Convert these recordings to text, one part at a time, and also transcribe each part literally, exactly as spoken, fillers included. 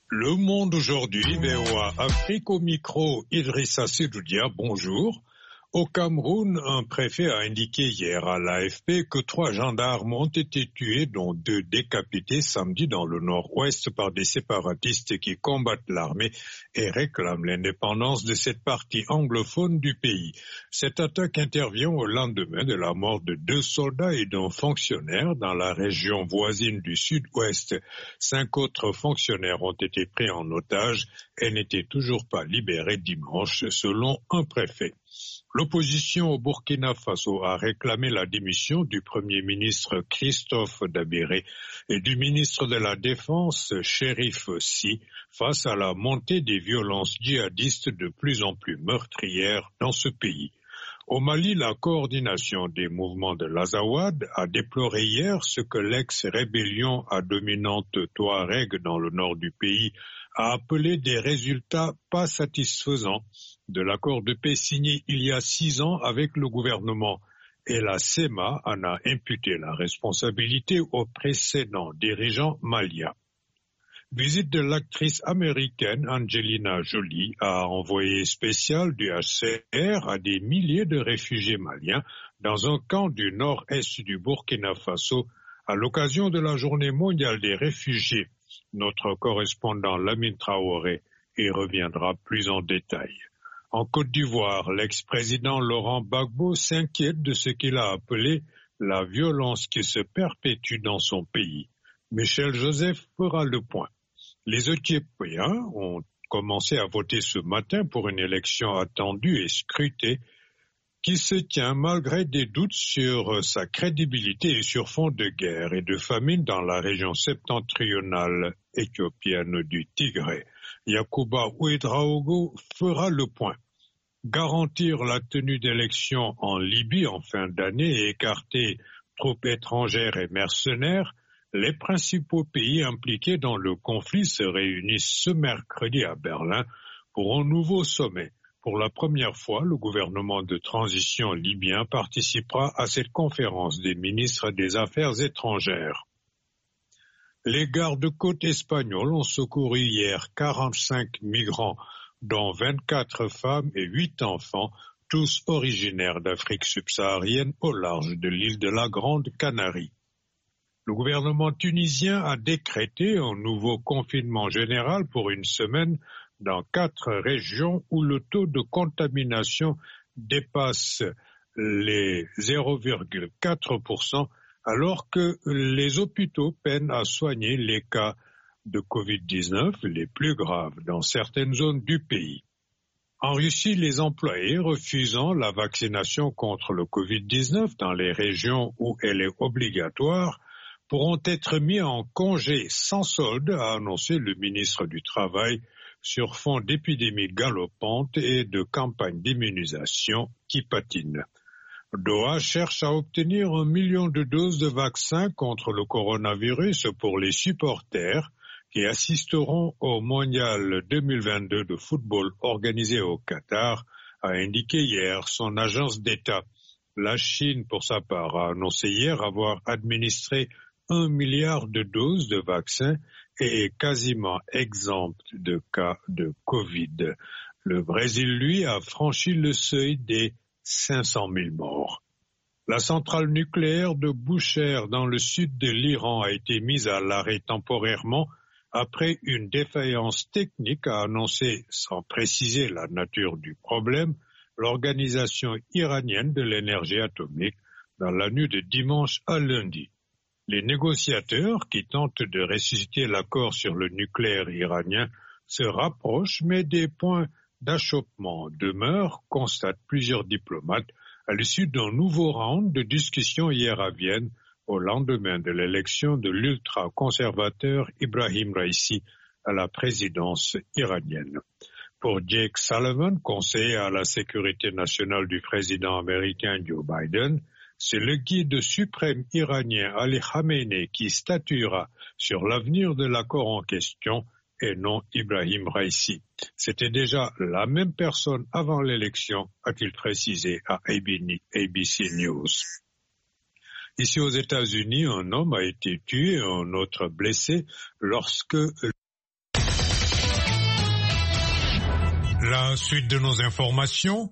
Le Monde aujourd'hui, V O A Afrique au micro, Idrissa Sedoudia, bonjour. Au Cameroun, un préfet a indiqué hier à l'A F P que trois gendarmes ont été tués, dont deux décapités samedi dans le nord-ouest par des séparatistes qui combattent l'armée et réclament l'indépendance de cette partie anglophone du pays. Cette attaque intervient au lendemain de la mort de deux soldats et d'un fonctionnaire dans la région voisine du sud-ouest. Cinq autres fonctionnaires ont été pris en otage et n'étaient toujours pas libérés dimanche, selon un préfet. L'opposition au Burkina Faso a réclamé la démission du Premier ministre Christophe Dabéré et du ministre de la Défense Chérif Sy face à la montée des violences djihadistes de plus en plus meurtrières dans ce pays. Au Mali, la coordination des mouvements de l'Azawad a déploré hier ce que l'ex-rébellion à dominante Touareg dans le nord du pays a appelé des résultats pas satisfaisants de l'accord de paix signé il y a six ans avec le gouvernement. Et la S E M A en a imputé la responsabilité au précédent dirigeant malien. Visite de l'actrice américaine Angelina Jolie à envoyé spécial du H C R à des milliers de réfugiés maliens dans un camp du nord-est du Burkina Faso à l'occasion de la journée mondiale des réfugiés. Notre correspondant Lamine Traoré y reviendra plus en détail. En Côte d'Ivoire, l'ex-président Laurent Gbagbo s'inquiète de ce qu'il a appelé la violence qui se perpétue dans son pays. Michel Joseph fera le point. Les Éthiopiens ont commencé à voter ce matin pour une élection attendue et scrutée qui se tient malgré des doutes sur sa crédibilité et sur fond de guerre et de famine dans la région septentrionale éthiopienne du Tigré. Yacouba Ouedraogo fera le point. Garantir la tenue d'élections en Libye en fin d'année et écarter troupes étrangères et mercenaires, les principaux pays impliqués dans le conflit se réunissent ce mercredi à Berlin pour un nouveau sommet. Pour la première fois, le gouvernement de transition libyen participera à cette conférence des ministres des Affaires étrangères. Les gardes-côtes espagnols ont secouru hier quarante-cinq migrants, dont vingt-quatre femmes et huit enfants, tous originaires d'Afrique subsaharienne au large de l'île de la Grande Canarie. Le gouvernement tunisien a décrété un nouveau confinement général pour une semaine dans quatre régions où le taux de contamination dépasse les zéro virgule quatre pour cent alors que les hôpitaux peinent à soigner les cas de covid dix-neuf les plus graves dans certaines zones du pays. En Russie, les employés refusant la vaccination contre le covid dix-neuf dans les régions où elle est obligatoire pourront être mis en congé sans solde, a annoncé le ministre du Travail, sur fond d'épidémie galopante et de campagne d'immunisation qui patine. Doha cherche à obtenir un million de doses de vaccins contre le coronavirus pour les supporters qui assisteront au mondial deux mille vingt-deux de football organisé au Qatar, a indiqué hier son agence d'État. La Chine, pour sa part, a annoncé hier avoir administré un milliard de doses de vaccins et est quasiment exempt de cas de Covid. Le Brésil, lui, a franchi le seuil des cinq cent mille morts. La centrale nucléaire de Bushehr dans le sud de l'Iran a été mise à l'arrêt temporairement après une défaillance technique, a annoncé, sans préciser la nature du problème, l'Organisation iranienne de l'énergie atomique dans la nuit de dimanche à lundi. Les négociateurs qui tentent de ressusciter l'accord sur le nucléaire iranien se rapprochent, mais des points d'achoppement demeurent, constatent plusieurs diplomates, à l'issue d'un nouveau round de discussions hier à Vienne, au lendemain de l'élection de l'ultra-conservateur Ibrahim Raïssi à la présidence iranienne. Pour Jake Sullivan, conseiller à la sécurité nationale du président américain Joe Biden, c'est le guide suprême iranien Ali Khamenei qui statuera sur l'avenir de l'accord en question et non Ibrahim Raïssi. C'était déjà la même personne avant l'élection, a-t-il précisé à A B C News. Ici aux États-Unis, un homme a été tué et un autre blessé lorsque La suite de nos informations.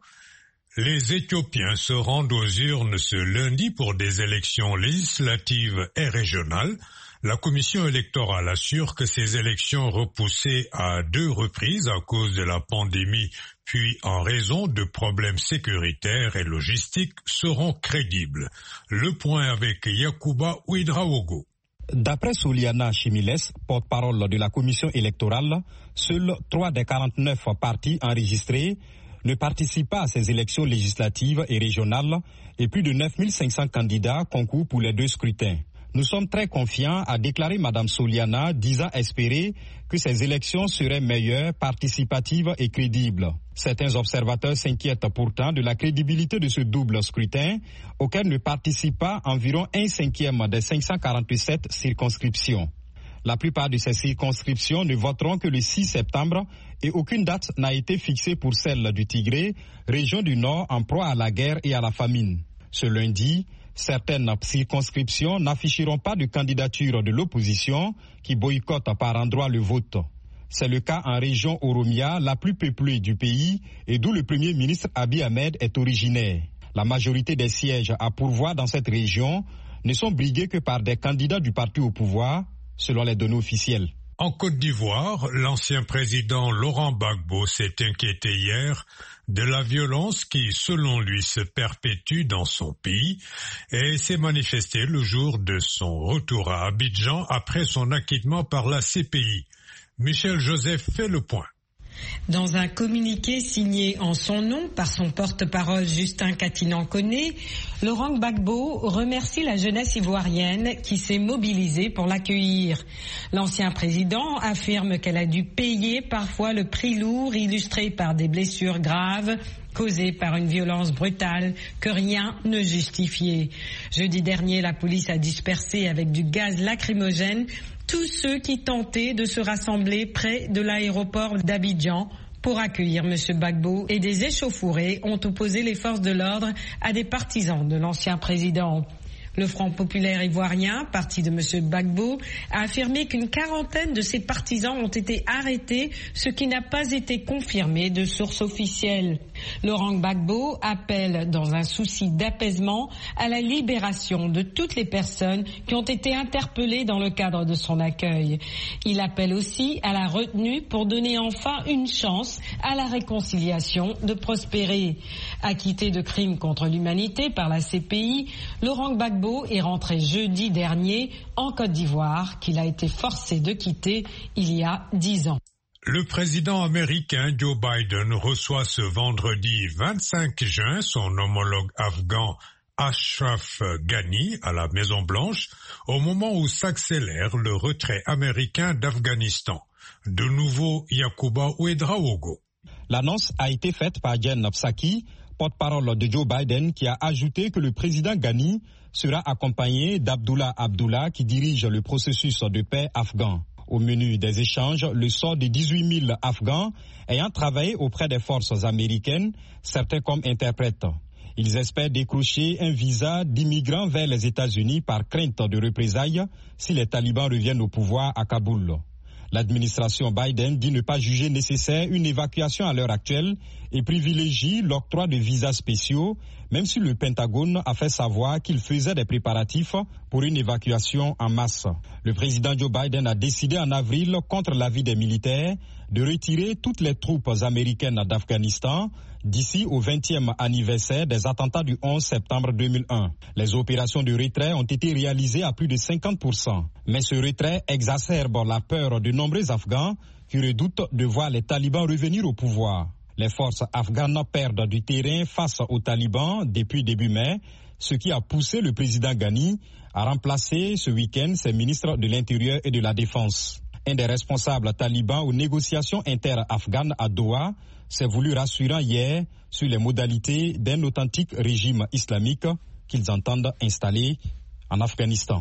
Les Éthiopiens se rendent aux urnes ce lundi pour des élections législatives et régionales. La commission électorale assure que ces élections repoussées à deux reprises à cause de la pandémie puis en raison de problèmes sécuritaires et logistiques seront crédibles. Le point avec Yacouba Ouedraogo. D'après Souliana Chimiles, porte-parole de la commission électorale, seuls trois des quarante-neuf partis enregistrés ne participent pas à ces élections législatives et régionales et plus de neuf mille cinq cents candidats concourent pour les deux scrutins. Nous sommes très confiants, a déclaré Mme Souliana, disant espérer que ces élections seraient meilleures, participatives et crédibles. Certains observateurs s'inquiètent pourtant de la crédibilité de ce double scrutin, auquel ne participent pas environ un cinquième des cinq cent quarante-sept circonscriptions. La plupart de ces circonscriptions ne voteront que le six septembre et aucune date n'a été fixée pour celle du Tigré, région du Nord en proie à la guerre et à la famine. Ce lundi, certaines circonscriptions n'afficheront pas de candidature de l'opposition qui boycotte par endroits le vote. C'est le cas en région Oromia, la plus peuplée du pays et d'où le Premier ministre Abiy Ahmed est originaire. La majorité des sièges à pourvoir dans cette région ne sont brigués que par des candidats du parti au pouvoir, selon les données officielles. En Côte d'Ivoire, l'ancien président Laurent Gbagbo s'est inquiété hier de la violence qui, selon lui, se perpétue dans son pays et s'est manifestée le jour de son retour à Abidjan après son acquittement par la C P I. Michel Joseph fait le point. Dans un communiqué signé en son nom par son porte-parole Justin Katinan-Koné, Laurent Gbagbo remercie la jeunesse ivoirienne qui s'est mobilisée pour l'accueillir. L'ancien président affirme qu'elle a dû payer parfois le prix lourd illustré par des blessures graves causées par une violence brutale que rien ne justifiait. Jeudi dernier, la police a dispersé avec du gaz lacrymogène tous ceux qui tentaient de se rassembler près de l'aéroport d'Abidjan pour accueillir M. Gbagbo et des échauffourées ont opposé les forces de l'ordre à des partisans de l'ancien président. Le Front populaire ivoirien, parti de M. Gbagbo, a affirmé qu'une quarantaine de ses partisans ont été arrêtés, ce qui n'a pas été confirmé de sources officielles. Laurent Gbagbo appelle, dans un souci d'apaisement, à la libération de toutes les personnes qui ont été interpellées dans le cadre de son accueil. Il appelle aussi à la retenue pour donner enfin une chance à la réconciliation de prospérer. Acquitté de crimes contre l'humanité par la C P I, Laurent Gbagbo est rentré jeudi dernier en Côte d'Ivoire, qu'il a été forcé de quitter il y a dix ans. Le président américain Joe Biden reçoit ce vendredi vingt-cinq juin son homologue afghan Ashraf Ghani à la Maison-Blanche, au moment où s'accélère le retrait américain d'Afghanistan. De nouveau, Yacouba Ouedraogo. L'annonce a été faite par Jen Psaki, porte-parole de Joe Biden, qui a ajouté que le président Ghani sera accompagné d'Abdullah Abdullah qui dirige le processus de paix afghan. Au menu des échanges, le sort de dix-huit mille Afghans ayant travaillé auprès des forces américaines, certains comme interprètes. Ils espèrent décrocher un visa d'immigrants vers les États-Unis par crainte de représailles si les talibans reviennent au pouvoir à Kaboul. L'administration Biden dit ne pas juger nécessaire une évacuation à l'heure actuelle et privilégie l'octroi de visas spéciaux, même si le Pentagone a fait savoir qu'il faisait des préparatifs pour une évacuation en masse. Le président Joe Biden a décidé en avril, contre l'avis des militaires, de retirer toutes les troupes américaines d'Afghanistan d'ici au vingtième anniversaire des attentats du onze septembre deux mille un. Les opérations de retrait ont été réalisées à plus de cinquante pour cent. Mais ce retrait exacerbe la peur de nombreux Afghans qui redoutent de voir les talibans revenir au pouvoir. Les forces afghanes perdent du terrain face aux talibans depuis début mai, ce qui a poussé le président Ghani à remplacer ce week-end ses ministres de l'Intérieur et de la Défense. Un des responsables talibans aux négociations inter-afghanes à Doha s'est voulu rassurant hier sur les modalités d'un authentique régime islamique qu'ils entendent installer en Afghanistan.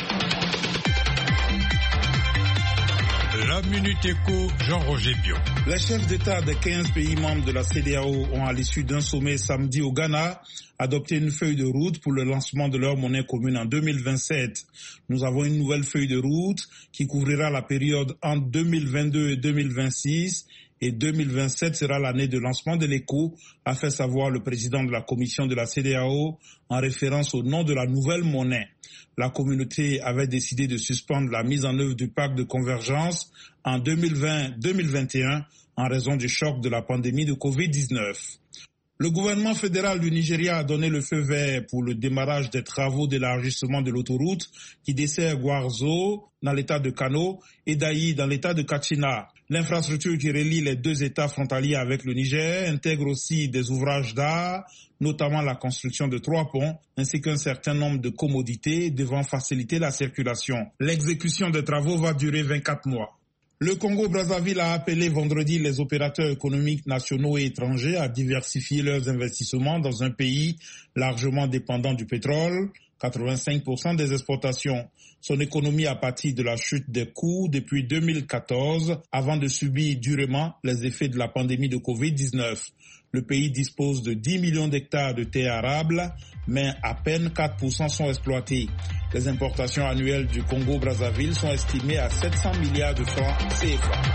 La Minute Éco, Jean-Roger Biot. Les chefs d'État des quinze pays membres de la C E D E A O ont, à l'issue d'un sommet samedi au Ghana, adopté une feuille de route pour le lancement de leur monnaie commune en deux mille vingt-sept. Nous avons une nouvelle feuille de route qui couvrira la période entre deux mille vingt-deux et deux mille vingt-six et deux mille vingt-sept sera l'année de lancement de l'éco, a fait savoir le président de la commission de la C E D E A O en référence au nom de la nouvelle monnaie. La communauté avait décidé de suspendre la mise en œuvre du pacte de convergence en deux mille vingt deux mille vingt et un en raison du choc de la pandémie de covid dix-neuf. Le gouvernement fédéral du Nigeria a donné le feu vert pour le démarrage des travaux d'élargissement de l'autoroute qui dessert Gwarzo dans l'état de Kano et Dayi dans l'état de Katsina. L'infrastructure qui relie les deux états frontaliers avec le Niger intègre aussi des ouvrages d'art, notamment la construction de trois ponts, ainsi qu'un certain nombre de commodités devant faciliter la circulation. L'exécution des travaux va durer vingt-quatre mois. Le Congo-Brazzaville a appelé vendredi les opérateurs économiques nationaux et étrangers à diversifier leurs investissements dans un pays largement dépendant du pétrole, quatre-vingt-cinq pour cent des exportations. Son économie a pâti de la chute des coûts depuis deux mille quatorze avant de subir durement les effets de la pandémie de covid dix-neuf. Le pays dispose de dix millions d'hectares de terres arables, mais à peine quatre pour cent sont exploités. Les importations annuelles du Congo-Brazzaville sont estimées à sept cents milliards de francs C F A.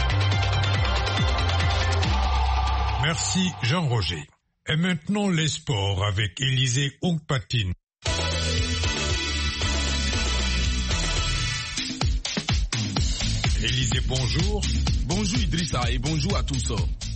Merci Jean-Roger. Et maintenant les sports avec Élisée Ongpatine. Élisée, bonjour. Bonjour Idrissa et bonjour à tous.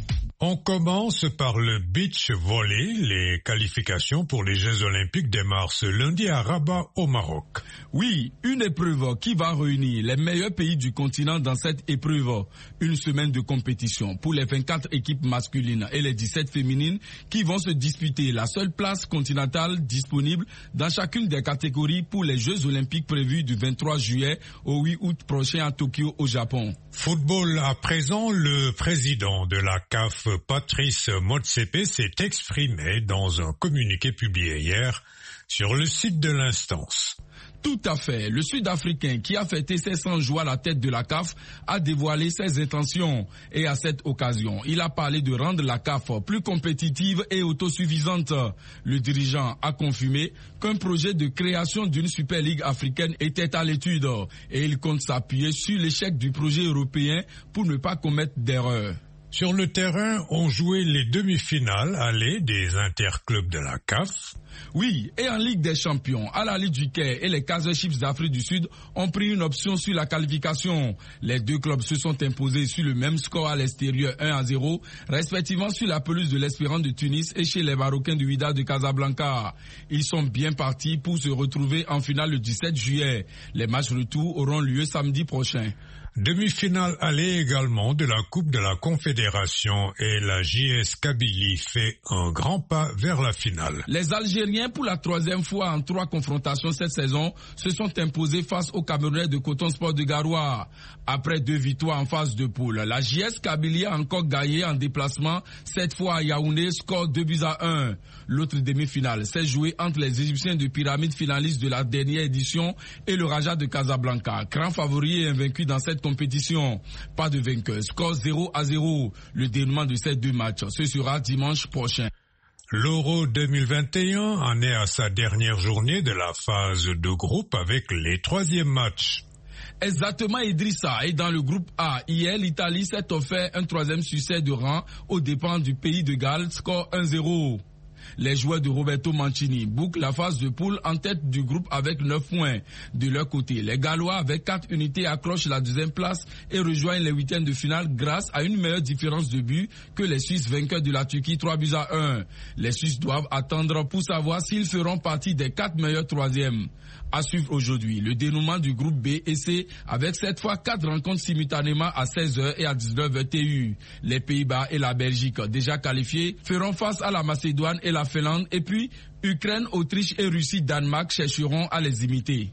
On commence par le beach volley, les qualifications pour les Jeux Olympiques démarrent ce lundi à Rabat au Maroc. Oui, une épreuve qui va réunir les meilleurs pays du continent dans cette épreuve. Une semaine de compétition pour les vingt-quatre équipes masculines et les dix-sept féminines qui vont se disputer la seule place continentale disponible dans chacune des catégories pour les Jeux Olympiques prévus du vingt-trois juillet au huit août prochain à Tokyo au Japon. Football à présent, le président de la C A F, Patrice Motsepe, s'est exprimé dans un communiqué publié hier sur le site de l'instance. Tout à fait. Le Sud-Africain qui a fêté ses cent jours à la tête de la C A F a dévoilé ses intentions. Et à cette occasion, il a parlé de rendre la C A F plus compétitive et autosuffisante. Le dirigeant a confirmé qu'un projet de création d'une Super Ligue africaine était à l'étude. Et il compte s'appuyer sur l'échec du projet européen pour ne pas commettre d'erreurs. Sur le terrain, ont joué les demi-finales allées des interclubs de la C A F. Oui, et en Ligue des Champions, Al Ahly du Caire et les Kaizer Chiefs d'Afrique du Sud ont pris une option sur la qualification. Les deux clubs se sont imposés sur le même score à l'extérieur un à zéro, respectivement sur la pelouse de l'Espérance de Tunis et chez les Marocains du Wydad de Casablanca. Ils sont bien partis pour se retrouver en finale le dix-sept juillet. Les matchs retour auront lieu samedi prochain. Demi-finale allée également de la Coupe de la Confédération et la J S Kabylie fait un grand pas vers la finale. Les Algériens, pour la troisième fois en trois confrontations cette saison, se sont imposés face aux Camerounais de Coton Sport de Garoua. Après deux victoires en phase de poule, la J S Kabylie a encore gagné en déplacement, cette fois à Yaoundé, score deux buts à un. L'autre demi-finale s'est jouée entre les Égyptiens de Pyramide finalistes de la dernière édition et le Raja de Casablanca, grand favori et invaincu dans cette compétition. Pas de vainqueur, score zéro à zéro. Le dénouement de ces deux matchs, ce sera dimanche prochain. L'Euro deux mille vingt et un en est à sa dernière journée de la phase de groupe avec les troisièmes matchs. Exactement, Idrissa. Et dans le groupe A, hier, l'Italie s'est offert un troisième succès de rang aux dépens du pays de Galles, score un zéro. Les joueurs de Roberto Mancini bouclent la phase de poule en tête du groupe avec neuf points. De leur côté, les Gallois avec quatre unités accrochent la deuxième place et rejoignent les huitièmes de finale grâce à une meilleure différence de but que les Suisses vainqueurs de la Turquie, trois buts à un. Les Suisses doivent attendre pour savoir s'ils feront partie des quatre meilleurs troisièmes. À suivre aujourd'hui, le dénouement du groupe B et C avec cette fois quatre rencontres simultanément à seize heures et à dix-neuf heures T U. Les Pays-Bas et la Belgique, déjà qualifiés, feront face à la Macédoine et la Finlande, et puis Ukraine, Autriche et Russie, Danemark chercheront à les imiter.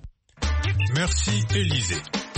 Merci Élisée.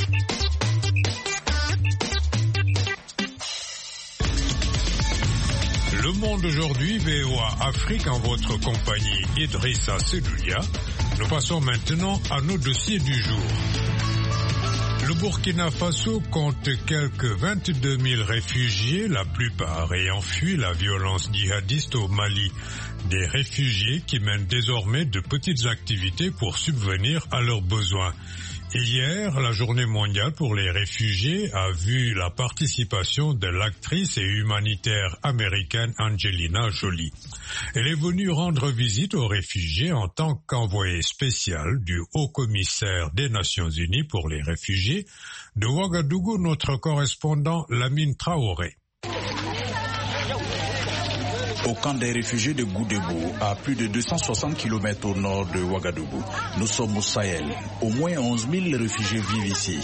Le Monde aujourd'hui, V O A Afrique en votre compagnie Idrissa Sedoulia. Nous passons maintenant à nos dossiers du jour. Le Burkina Faso compte quelques vingt-deux mille réfugiés, la plupart ayant fui la violence djihadiste au Mali. Des réfugiés qui mènent désormais de petites activités pour subvenir à leurs besoins. Hier, la journée mondiale pour les réfugiés a vu la participation de l'actrice et humanitaire américaine Angelina Jolie. Elle est venue rendre visite aux réfugiés en tant qu'envoyée spéciale du Haut-Commissaire des Nations Unies pour les réfugiés. De Ouagadougou, notre correspondant Lamine Traoré. Au camp des réfugiés de Goudébou, à plus de deux cent soixante kilomètres au nord de Ouagadougou. Nous sommes au Sahel. Au moins onze mille réfugiés vivent ici.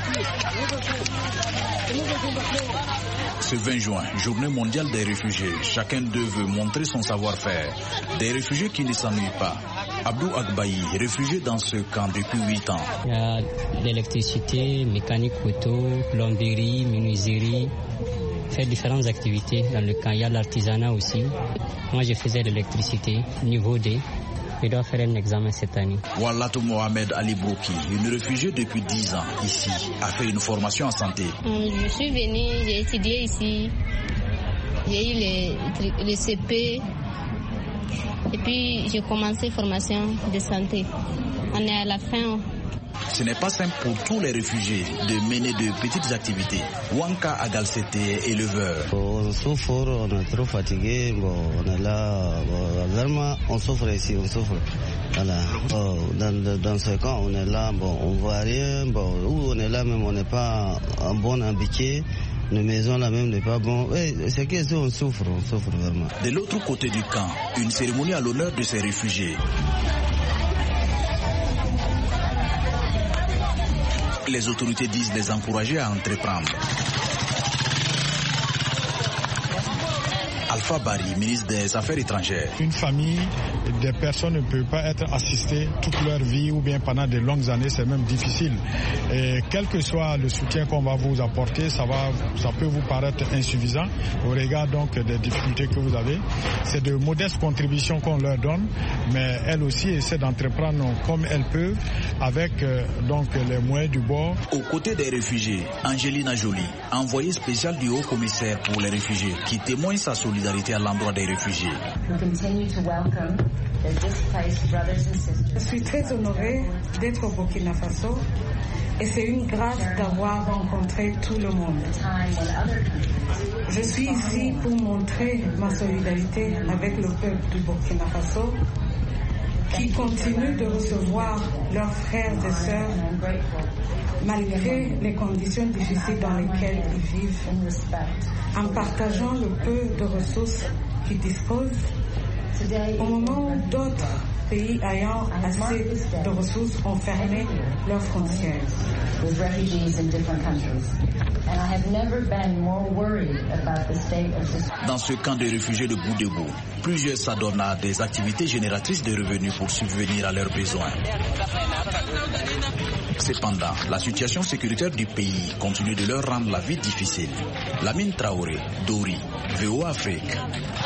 Ce vingt juin, journée mondiale des réfugiés, chacun d'eux veut montrer son savoir-faire. Des réfugiés qui ne s'ennuient pas. Abdou Agbaï, réfugié dans ce camp depuis huit ans. Il y a l'électricité, mécanique auto, plomberie, menuiserie. Faire différentes activités dans le camp. Il y a l'artisanat aussi. Moi, je faisais de l'électricité, niveau D. Je dois faire un examen cette année. Wallatou Mohamed Ali Bouki, une réfugiée depuis dix ans ici, a fait une formation en santé. Je suis venue, j'ai étudié ici. J'ai eu les, les C P. Et puis, j'ai commencé formation de santé. On est à la fin. Ce n'est pas simple pour tous les réfugiés de mener de petites activités. Wanka Agalsete est éleveur. On souffre, on est trop fatigué, bon, on est là, bon, vraiment on souffre ici, on souffre. Voilà. Bon, dans, dans ce camp, on est là, bon, on voit rien, bon, où on est là même, on n'est pas en bon habitué. Les maisons là même n'est pas bon. Oui, c'est que on souffre, on souffre vraiment. De l'autre côté du camp, une cérémonie à l'honneur de ces réfugiés. Les autorités disent les encourager à entreprendre. Alpha Bari, ministre des Affaires étrangères. Une famille, des personnes ne peuvent pas être assistées toute leur vie ou bien pendant de longues années, c'est même difficile. Et quel que soit le soutien qu'on va vous apporter, ça, va, ça peut vous paraître insuffisant au regard donc des difficultés que vous avez. C'est de modestes contributions qu'on leur donne, mais elles aussi essaient d'entreprendre comme elles peuvent avec euh, donc les moyens du bord. Aux côtés des réfugiés, Angelina Jolie, envoyée spéciale du Haut-Commissaire pour les réfugiés, qui témoigne sa solidarité à l'endroit des réfugiés. Je suis très honorée d'être au Burkina Faso et c'est une grâce d'avoir rencontré tout le monde. Je suis ici pour montrer ma solidarité avec le peuple du Burkina Faso qui continue de recevoir leurs frères et sœurs malgré les conditions difficiles dans lesquelles ils vivent, en partageant le peu de ressources qu'ils disposent, au moment où d'autres pays ayant assez de ressources ont fermé leurs frontières. Dans ce camp de réfugiés de Goudébou, plusieurs s'adonnent à des activités génératrices de revenus pour subvenir à leurs besoins. Cependant, la situation sécuritaire du pays continue de leur rendre la vie difficile. Lamine Traoré, Dori, V O A Afrique.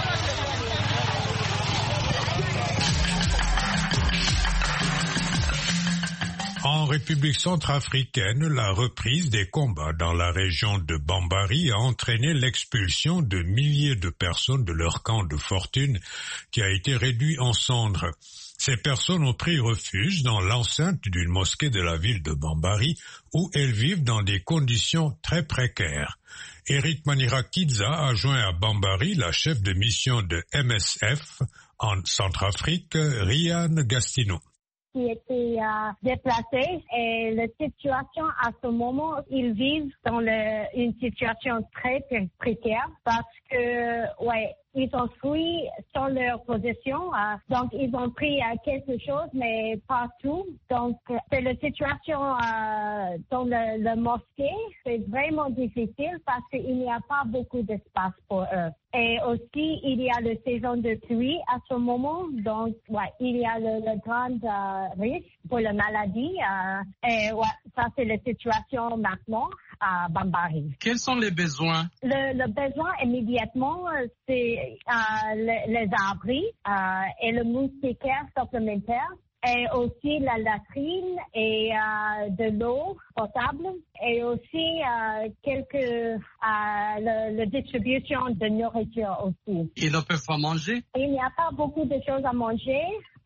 En République centrafricaine, la reprise des combats dans la région de Bambari a entraîné l'expulsion de milliers de personnes de leur camp de fortune qui a été réduit en cendres. Ces personnes ont pris refuge dans l'enceinte d'une mosquée de la ville de Bambari où elles vivent dans des conditions très précaires. Eric Manirakidza a joint à Bambari la chef de mission de M S F en Centrafrique, Ryan Gastino. Qui étaient euh, déplacés et la situation à ce moment, ils vivent dans le, une situation très précaire parce que, ouais, ils ont fui sans leur possession, euh, donc ils ont pris euh, quelque chose, mais pas tout. Donc, c'est la situation euh, dans le, le mosquée, c'est vraiment difficile parce qu'il n'y a pas beaucoup d'espace pour eux. Et aussi, il y a la saison de pluie à ce moment, donc ouais, il y a le, le grand euh, risque pour la maladie. Euh, et ouais, ça c'est la situation maintenant à Bambari. Quels sont les besoins? Le, le besoin immédiatement, c'est euh, les, les abris euh, et le moustiquaire supplémentaire. Et aussi la latrine et euh, de l'eau potable et aussi euh, quelques euh, le, le distribution de nourriture aussi. Ils ne peuvent pas manger? Il n'y a pas beaucoup de choses à manger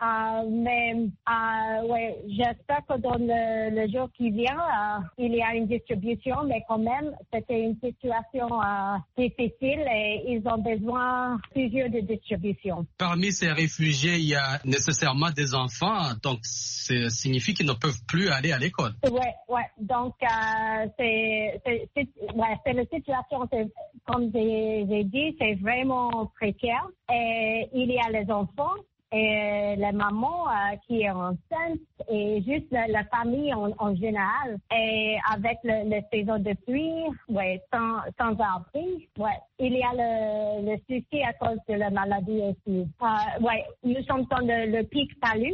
Euh, mais euh, ouais, j'espère que dans le, le jour qui vient, euh, il y a une distribution, mais quand même, c'était une situation euh, difficile et ils ont besoin plusieurs de distribution. Parmi ces réfugiés, il y a nécessairement des enfants, donc ça signifie qu'ils ne peuvent plus aller à l'école. Ouais, ouais. Donc euh, c'est, c'est, c'est, ouais, c'est la situation, c'est, comme j'ai, j'ai dit, c'est vraiment précaire. Et il y a les enfants. Et la maman euh, qui est enceinte et juste la, la famille en, en général. Et avec le, le saison de pluie, ouais, sans, sans abri, ouais, il y a le, le souci à cause de la maladie aussi. Euh, ouais, nous sommes dans le, le pic palu.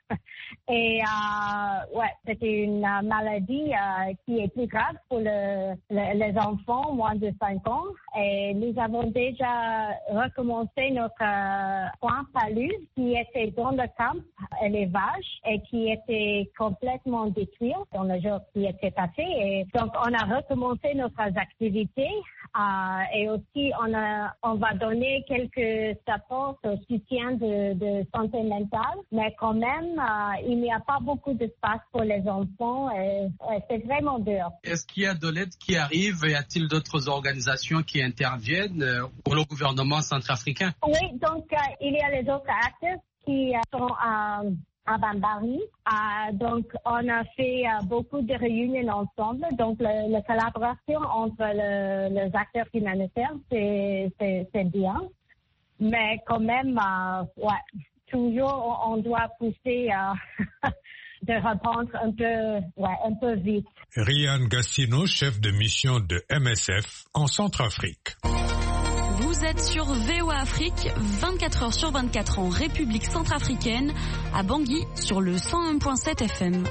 Et euh, ouais, c'était une uh, maladie uh, qui est plus grave pour le, le, les enfants moins de cinq ans. Et nous avons déjà recommencé notre uh, point palu qui était dans le camp élevage et qui était complètement détruit dans le jour qui était passé. Et donc on a recommencé notre activité uh, et aussi on, a, on va donner quelques supports au soutien de, de santé mentale, mais quand même uh, il n'y a pas beaucoup d'espace pour les enfants et, et c'est vraiment dur. Est-ce qu'il y a de l'aide qui arrive? Y a-t-il d'autres organisations qui interviennent pour le gouvernement centrafricain? Oui, donc euh, il y a les autres acteurs qui euh, sont euh, à Bambari. Euh, donc on a fait euh, beaucoup de réunions ensemble. Donc le, la collaboration entre le, les acteurs humanitaires, c'est, c'est, c'est bien. Mais quand même, euh, ouais. Toujours, on doit pousser euh, de répondre un peu, ouais, un peu vite. Ryan Gastino, chef de mission de M S F en Centrafrique. Vous êtes sur V O A Afrique, vingt-quatre heures sur vingt-quatre en République centrafricaine, à Bangui sur le cent un virgule sept F M.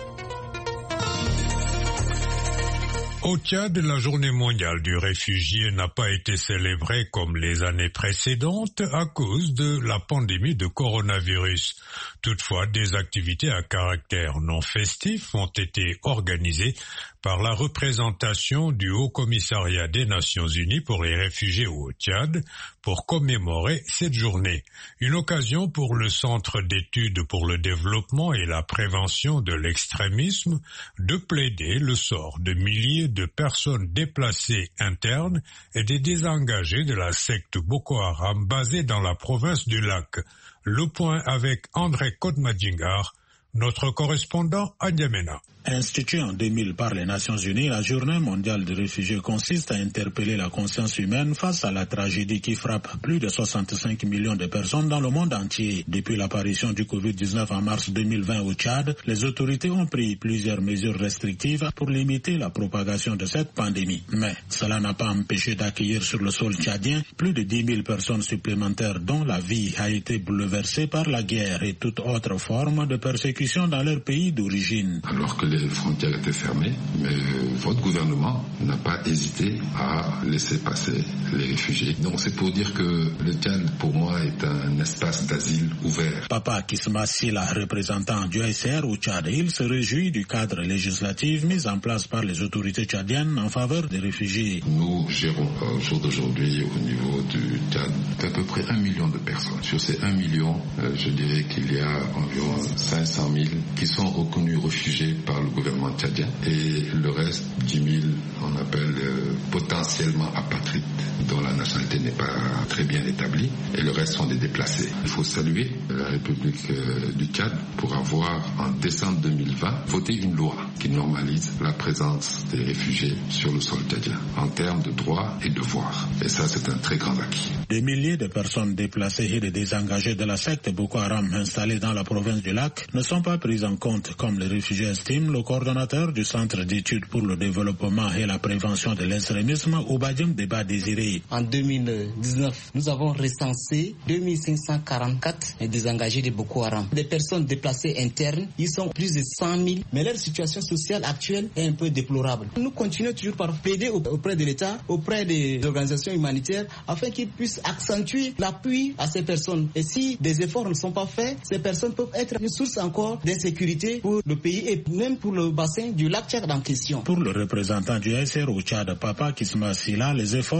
Au Tchad, la journée mondiale du réfugié n'a pas été célébrée comme les années précédentes à cause de la pandémie de coronavirus. Toutefois, des activités à caractère non festif ont été organisées par la représentation du Haut Commissariat des Nations Unies pour les réfugiés au Tchad pour commémorer cette journée. Une occasion pour le Centre d'études pour le développement et la prévention de l'extrémisme de plaider le sort de milliers de personnes déplacées internes et des désengagés de la secte Boko Haram basée dans la province du Lac. Le point avec André Kodmadjingar, notre correspondant à N'Djamena. Instituée en deux mille par les Nations Unies, la Journée mondiale des réfugiés consiste à interpeller la conscience humaine face à la tragédie qui frappe plus de soixante-cinq millions de personnes dans le monde entier. Depuis l'apparition du covid dix-neuf en mars deux mille vingt au Tchad, les autorités ont pris plusieurs mesures restrictives pour limiter la propagation de cette pandémie. Mais cela n'a pas empêché d'accueillir sur le sol tchadien plus de dix mille personnes supplémentaires dont la vie a été bouleversée par la guerre et toute autre forme de persécution dans leur pays d'origine. Alors que les frontières étaient fermées, mais votre gouvernement n'a pas hésité à laisser passer les réfugiés. Donc c'est pour dire que le Tchad, pour moi, est un espace d'asile ouvert. Papa Kisma Sila, représentant du I C R au Tchad, il se réjouit du cadre législatif mis en place par les autorités tchadiennes en faveur des réfugiés. Nous gérons au jour d'aujourd'hui au niveau du Tchad à peu près un million de personnes. Sur ces un million, euh, je dirais qu'il y a environ cinq cent mille qui sont reconnus réfugiés par le gouvernement tchadien et le reste, dix mille, on appelle euh, potentiellement apatrides dont la nationalité n'est pas très bien établie et le reste sont des déplacés. Il faut saluer la République euh, du Tchad pour avoir en décembre deux mille vingt voté une loi qui normalise la présence des réfugiés sur le sol tchadien en termes de droits et devoirs. Et ça, c'est un très grand acquis. Des milliers de personnes déplacées et de désengagés de la secte Boko Haram installées dans la province du Lac ne sont pas prises en compte, comme les réfugiés estiment le coordonnateur du Centre d'études pour le développement et la prévention de l'extrémisme, Obadjem Deba Désiré. En deux mille dix-neuf, nous avons recensé deux mille cinq cent quarante-quatre désengagés de Boko Haram. Les personnes déplacées internes, ils sont plus de cent mille, mais leur situation sociale actuelle est un peu déplorable. Nous continuons toujours par plaider auprès de l'État, auprès des organisations humanitaires, afin qu'ils puissent accentuer l'appui à ces personnes. Et si des efforts ne sont pas faits, ces personnes peuvent être une source encore d'insécurité pour le pays et même pour le bassin du lac Tchad en question. Pour le représentant du I C R au Tchad, Papa Kisma Sila, les efforts sont en train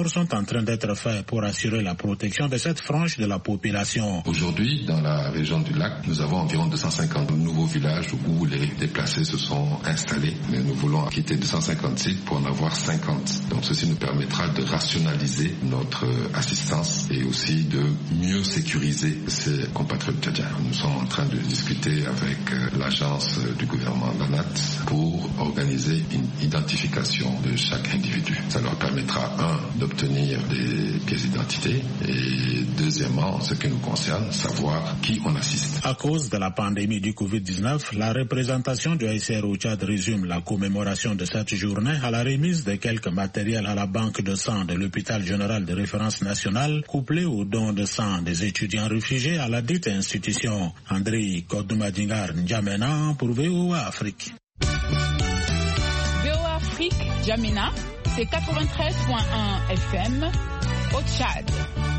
train d'être fait pour assurer la protection de cette frange de la population. Aujourd'hui, dans la région du lac, nous avons environ deux cent cinquante nouveaux villages où les déplacés se sont installés. Mais nous voulons quitter deux cent cinquante sites pour en avoir cinquante. Donc ceci nous permettra de rationaliser notre assistance et aussi de mieux sécuriser ces compatriotes tchadiens. Nous sommes en train de discuter avec l'agence du gouvernement d'A N A T pour organiser une identification de chaque individu. Ça leur permettra, un, d'obtenir des pièces d'identité et deuxièmement, en ce qui nous concerne, savoir qui on assiste. À cause de la pandémie du covid dix-neuf, la représentation du H C R au Tchad résume la commémoration de cette journée à la remise de quelques matériels à la banque de sang de l'hôpital général de référence nationale, couplé au don de sang des étudiants réfugiés à la dite institution. André Kodoumadingar N'Djamena pour V O A Afrique. V O A Afrique, N'Djamena, c'est quatre-vingt-treize virgule un F M au Tchad.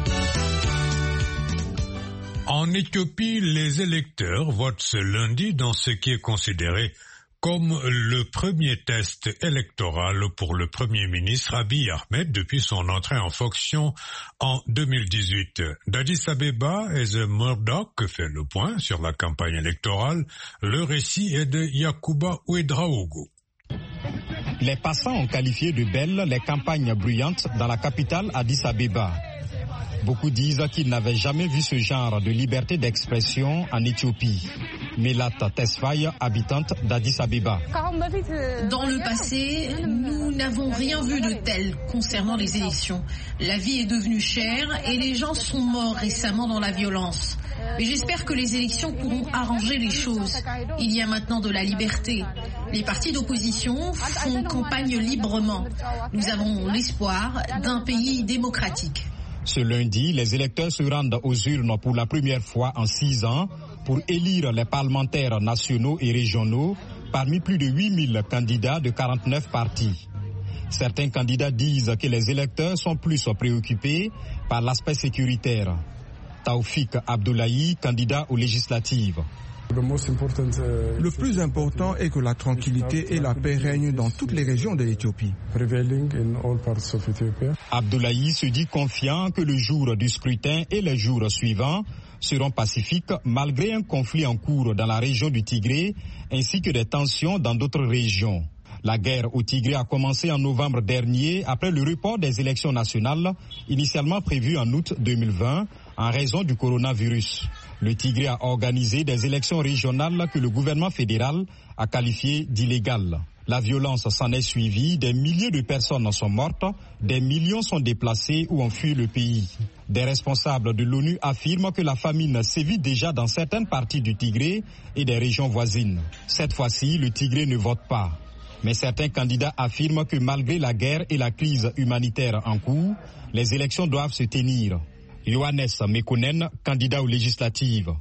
En Éthiopie, les électeurs votent ce lundi dans ce qui est considéré comme le premier test électoral pour le Premier ministre Abiy Ahmed depuis son entrée en fonction en deux mille dix-huit. D'Addis Abeba, Heather Murdoch fait le point sur la campagne électorale. Le récit est de Yakuba Ouedraogo. Les passants ont qualifié de belles les campagnes bruyantes dans la capitale Addis Abeba. Beaucoup disent qu'ils n'avaient jamais vu ce genre de liberté d'expression en Éthiopie. Melat Tesfaye, habitante d'Addis Abeba. Dans le passé, nous n'avons rien vu de tel concernant les élections. La vie est devenue chère et les gens sont morts récemment dans la violence. Mais j'espère que les élections pourront arranger les choses. Il y a maintenant de la liberté. Les partis d'opposition font campagne librement. Nous avons l'espoir d'un pays démocratique. Ce lundi, les électeurs se rendent aux urnes pour la première fois en six ans pour élire les parlementaires nationaux et régionaux parmi plus de huit mille candidats de quarante-neuf partis. Certains candidats disent que les électeurs sont plus préoccupés par l'aspect sécuritaire. Taoufik Abdoulaye, candidat aux législatives. Le plus important est que la tranquillité et la paix règnent dans toutes les régions de l'Éthiopie. Abdoulaye se dit confiant que le jour du scrutin et les jours suivants seront pacifiques malgré un conflit en cours dans la région du Tigré ainsi que des tensions dans d'autres régions. La guerre au Tigré a commencé en novembre dernier après le report des élections nationales initialement prévues en août deux mille vingt en raison du coronavirus. Le Tigré a organisé des élections régionales que le gouvernement fédéral a qualifiées d'illégales. La violence s'en est suivie, des milliers de personnes sont mortes, des millions sont déplacés ou ont fui le pays. Des responsables de l'ONU affirment que la famine sévit déjà dans certaines parties du Tigré et des régions voisines. Cette fois-ci, le Tigré ne vote pas. Mais certains candidats affirment que malgré la guerre et la crise humanitaire en cours, les élections doivent se tenir. Yohannes Mekonnen, candidat aux législatives.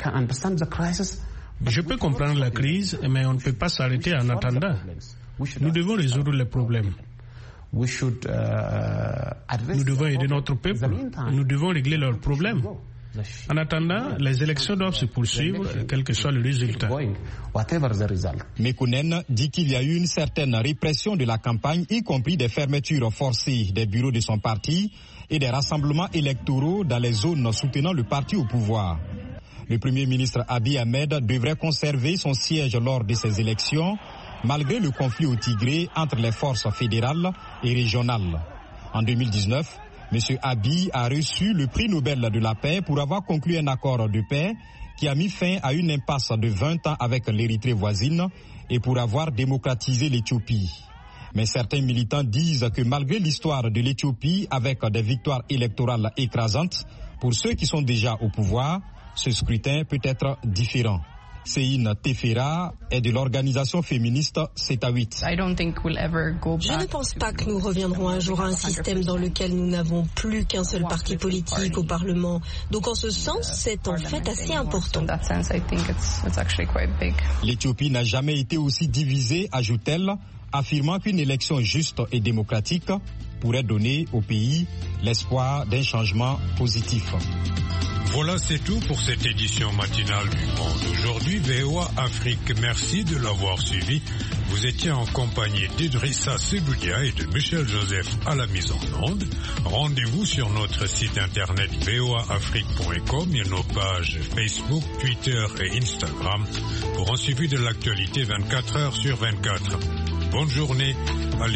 Je peux comprendre la crise, mais on ne peut pas s'arrêter en attendant. Nous devons résoudre les problèmes. Nous devons aider notre peuple. Nous devons régler leurs problèmes. En attendant, les élections doivent se poursuivre, quel que soit le résultat. Mekonnen dit qu'il y a eu une certaine répression de la campagne, y compris des fermetures forcées des bureaux de son parti et des rassemblements électoraux dans les zones soutenant le parti au pouvoir. Le Premier ministre Abiy Ahmed devrait conserver son siège lors de ces élections, malgré le conflit au Tigré entre les forces fédérales et régionales. En deux mille dix-neuf, M. Abiy a reçu le prix Nobel de la paix pour avoir conclu un accord de paix qui a mis fin à une impasse de vingt ans avec l'Érythrée voisine et pour avoir démocratisé l'Éthiopie. Mais certains militants disent que malgré l'histoire de l'Éthiopie avec des victoires électorales écrasantes, pour ceux qui sont déjà au pouvoir, ce scrutin peut être différent. Céline Tefera est de l'organisation féministe sept à huit. Je ne pense pas que nous reviendrons un jour à un système dans lequel nous n'avons plus qu'un seul parti politique au Parlement. Donc en ce sens, c'est en fait assez important. L'Éthiopie n'a jamais été aussi divisée, ajoute-t-elle, affirmant qu'une élection juste et démocratique pourrait donner au pays l'espoir d'un changement positif. Voilà, c'est tout pour cette édition matinale du Monde. Aujourd'hui, V O A Afrique, merci de l'avoir suivi. Vous étiez en compagnie d'Idrissa Seboudia et de Michel Joseph à la mise en onde. Rendez-vous sur notre site internet v o a afrique point com et nos pages Facebook, Twitter et Instagram pour un suivi de l'actualité vingt-quatre heures sur vingt-quatre. Bonne journée. Allez.